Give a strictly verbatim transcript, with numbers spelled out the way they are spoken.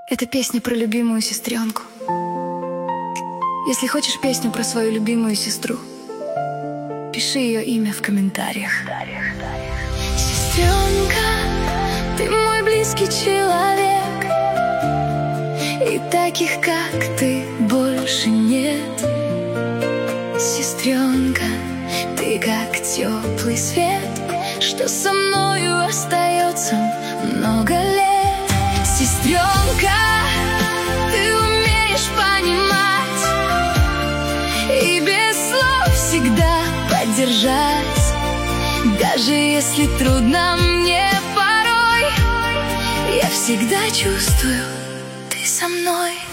Это песня про любимую сестренку. Если хочешь песню про свою любимую сестру, пиши ее имя в комментариях. Сестренка, ты мой близкий человек, и таких, как ты, больше нет. Сестренка, ты как теплый свет, что со мною остается много лет. Сестренка, ты умеешь понимать и без слов всегда поддержать. Даже если трудно мне порой, я всегда чувствую, ты со мной.